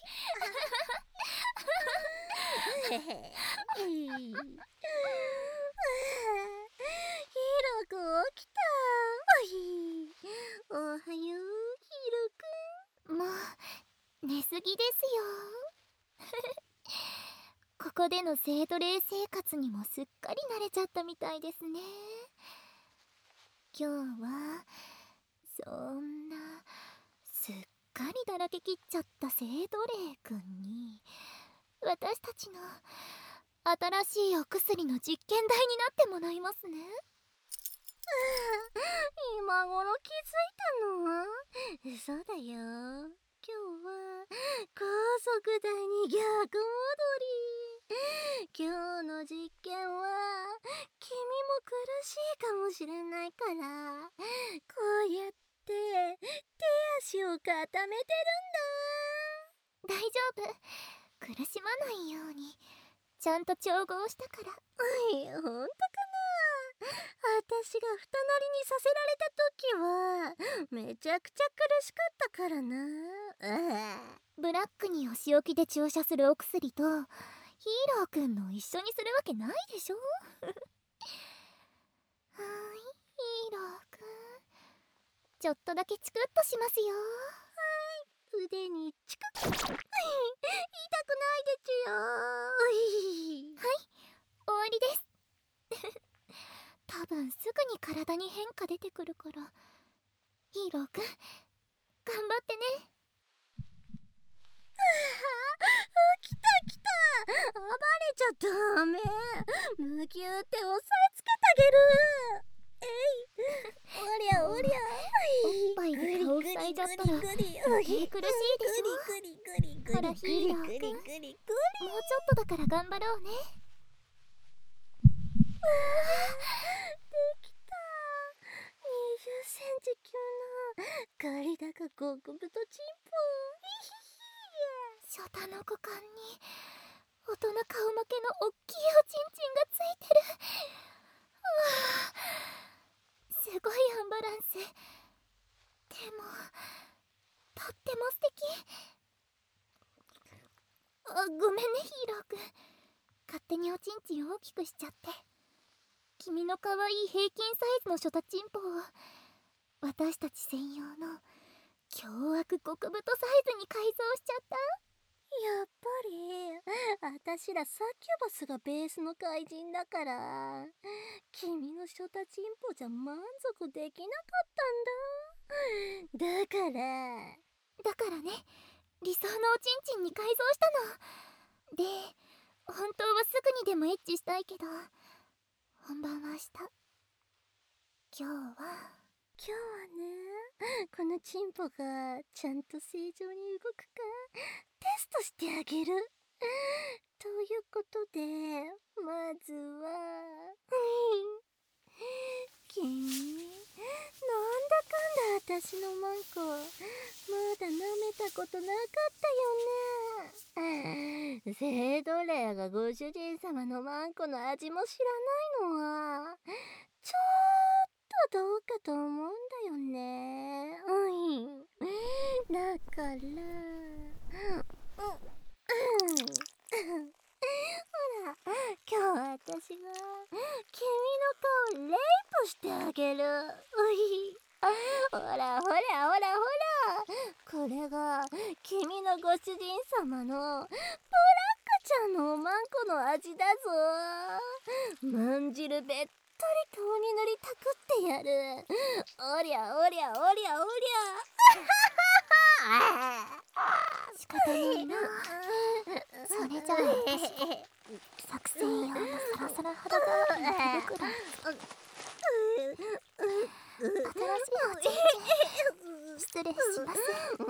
ロくん起きた。おはよう、ヒロくん。もう寝すぎですよ。ここでの生徒霊生活にもすっかり慣れちゃったみたいですね。今日はそんなすっかりだらけきっちゃった生徒霊くんに私たちの新しいお薬の実験台になってもらいますね。今頃気づいたの？そうだよ。今日は高速台に逆戻り。今日の実験は君も苦しいかもしれないから、こうやって手足を固めてるんだ。大丈夫。苦しまないようにちゃんと調合したから。ほんとかな。私が二なりにさせられた時はめちゃくちゃ苦しかったからな。ブラックにお仕置きで注射するお薬とヒーローくんの一緒にするわけないでしょ。はーい、ヒーローくん、ちょっとだけチクッとしますよ。はい、腕にチクッ。痛くないでちゅよ。はい、終わりです。多分すぐに体に変化出てくるから、ヒーローくん頑張ってね。来た来た。暴れちゃダメ。むぎゅーって押さえつけてあげる。おりゃおりゃ。おっぱいで顔塞いじゃったら余計苦しいでしょ。ほらヒーローくん、もうちょっとだから頑張ろうね。できた。20センチ級のガリだか極太チンポ。ショタの股間に大人顔負けのおっきいおちんちんがついてる。すごいアンバランス。でもとっても素敵。ごめんねヒーローくん、勝手におちんちんを大きくしちゃって。君の可愛い平均サイズのショタチンポを私たち専用の凶悪極太サイズに改造しちゃった。やっぱり私らサキュバスがベースの怪人だから、君のショタチンポじゃ満足できなかったんだ。だからね、理想のおちんちんに改造したので、本当はすぐにでもエッチしたいけど、本番は明日。今日はね、このチンポがちゃんと正常に動くかテストしてあげる。ということで、まずは君、なんだかんだ私のマンコまだ舐めたことなかったよね。生徒霊がご主人様のマンコの味も知らないのはちょっとどうかと思うんだよね。だからほら、今日私が君の顔レイプしてあげる。ほらほらほらほら、これが君のご主人様のブラックちゃんのおまんこの味だぞ。まんじるべっとり顔に塗りたくってやる。おりゃおりゃおりゃおりゃ。仕方ないな。それじゃあ私作戦用のサラサラ肌触りの手袋、新しいおちんちん失礼します。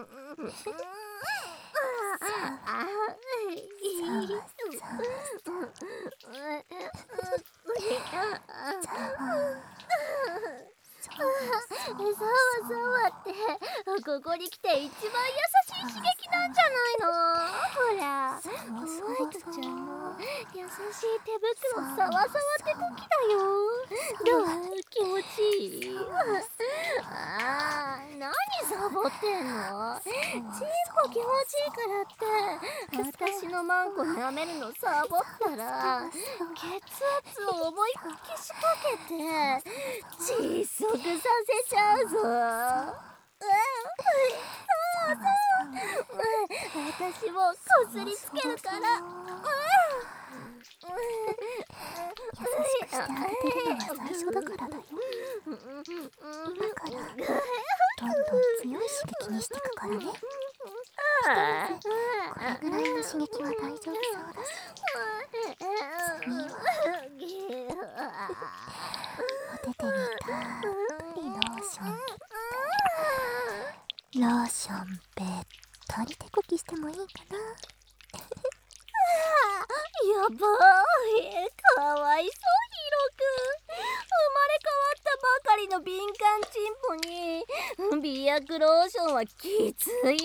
ざわってここに来て一番優しい刺激なんじゃないの。ほら、ホワイトちゃんの優しい手袋さわさわって時だよ。どう？気持ちいい？何ざサボってんの？チンポ気持ちいいからって私のマンコ舐めるのサボったら血圧を思いっきしかけて窒息させちゃうぞ。私もこすりつけるから。 優しくしてあげてるのは最初だからだよ。今からどんどん強い刺激にしてくからね。これぐらいの刺激は大丈夫そうだし、次はお手手にたっぷりローション、ローションべったり手こきしてもいいかな。 やばい、かわいそうヒロくん。生まれ変わったばかりの敏感チンポに美薬ローションはきついんじゃない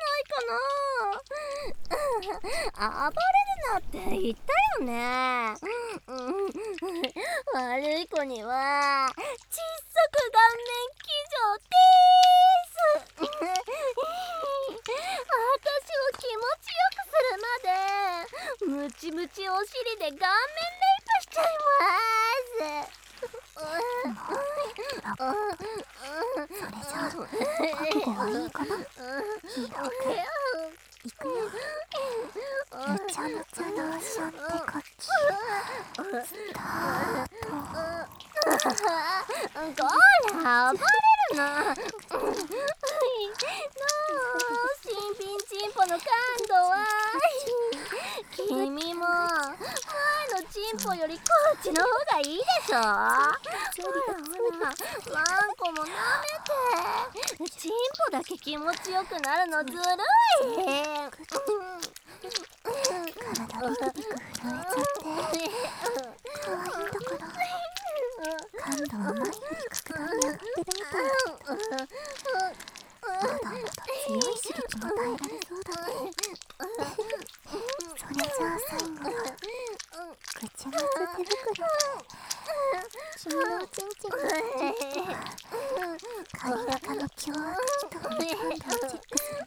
かな。暴れるなって言ったよね。悪い子には窒息顔面騎乗でーす。私を気持ちよくするまでムチムチお尻で顔面レイプしちゃいます。 それじゃあ覚悟はいいかな、ヒーローくん。いくよ。めちゃめちゃローション手こきスタート。 こら暴れるな。新品チンポの感度は君も前のチンポよりこっちの方がいいでしょ。ほらワンコも舐めて。チンポだけ気持ちよくなるのずるい。 体ビクビク震えちゃって可愛いんだから感度は前より格段に上がってるみたい。まだまだ強い刺激も耐えられそうだね。それじゃあ最後はぐちゃぐちゃ手袋で君のおちんちんにカリナカの凶悪期とのパンダをチェックするね。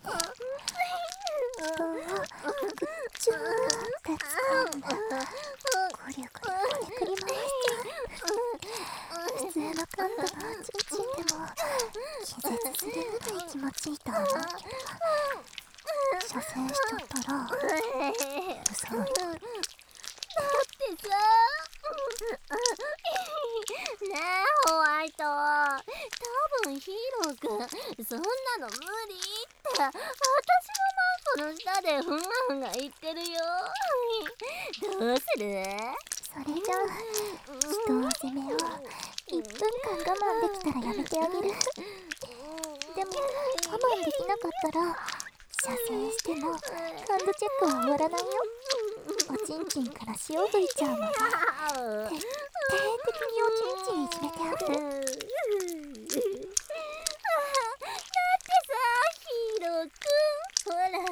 人をぐっちゅーって掴んだゴリュゴリこねくり回しちゃう。普通の感度のおちんちんでも気絶するぐらい気持ちいいと思うけど、射精しちゃったら許さない。 だってさねえホワイト、多分ヒーローくんそんなの無理って私のマンコの下でふんがふんが言ってるよ。どうする？ それじゃあ人を責めを1分間我慢できたらやめてあげる。でも我慢できなかったら射精しても感度チェックは終わらないよ。おちんちんから塩吹いちゃうので徹底的におちんちんいじめてあげる。 だってさヒーローくん、ほらよか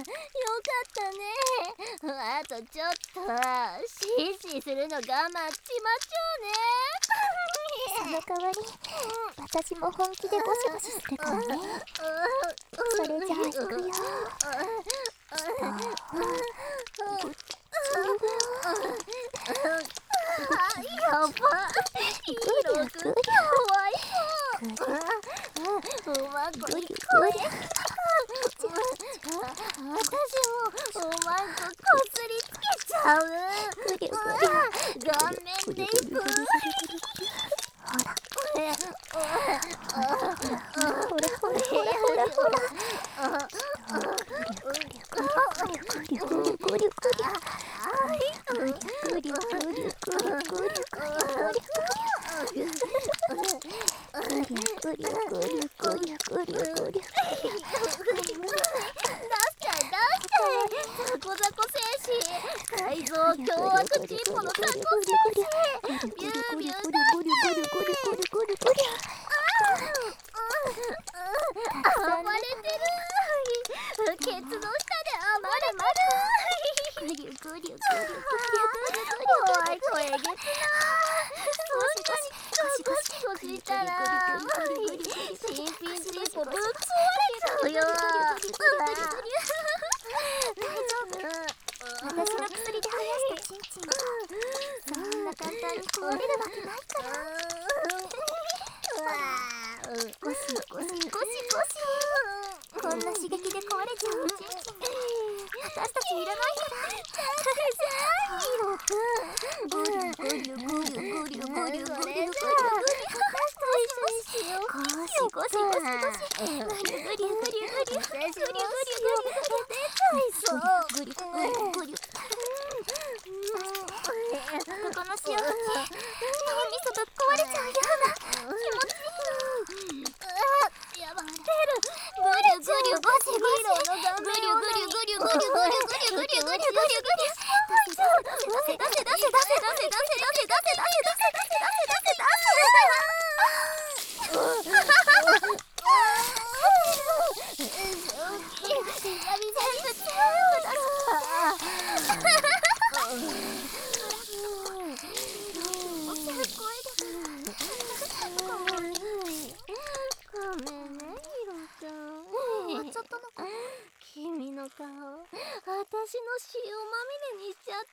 ったね。あとちょっとシーシーするの我慢しまちょうね。 その代わり私も本気でゴシゴシするからね。それじゃあいくよ。 やばい、ヒーローくんかわいそう。うまくいこえ。私もうまくこすりつけちゃう。顔面レイプ。 ほら改造凶悪チンポのタコ先生。ビュービューだって暴れてる。ケツの下で暴れまる。怖い声げつな。そんなにゴシゴシしたら新品チンポぶっ壊れちゃうゴシゴシゴシゴシ。こんな刺激で壊れちゃうおちんちん私たちいらないヒロくん、ゴリゴリゴリゴリゴリゴリゴリゴリ私と一緒にしよう。ゴシゴシゴシゴシ、グリグリグリグリグリグリグリグリグリグリグリグリグリ。 この潮吹き、脳みそぶっ壊れちゃうような気持ちいいの。 やばい。グリュグリュゴシゴシ、グリュグリュグリュグリュグリュグリュグリュグリュグリュグリュグリュ。出せ出せ出せ出せ出せ出せ出せ出せ出せ出せ出せ出せ出せ出せ出せごめんね、ヒロちゃん。 終わっちゃったのかな。 君の顔、私の塩まみれにしちゃった。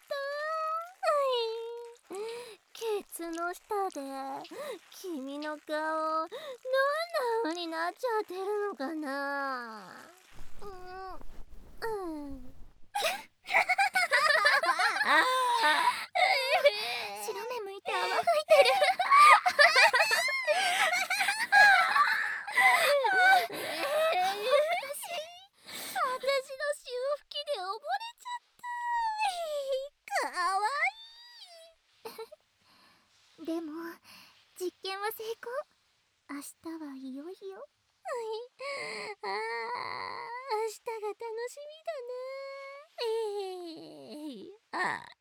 ケツの下で君の顔どんな風になっちゃってるのかな。 白目向いて泡吹いてる。 私の潮吹きで溺れちゃった。かわいい。 でも実験は成功。明日はいよいよ。 ああ、明日が楽しみだな。ああ。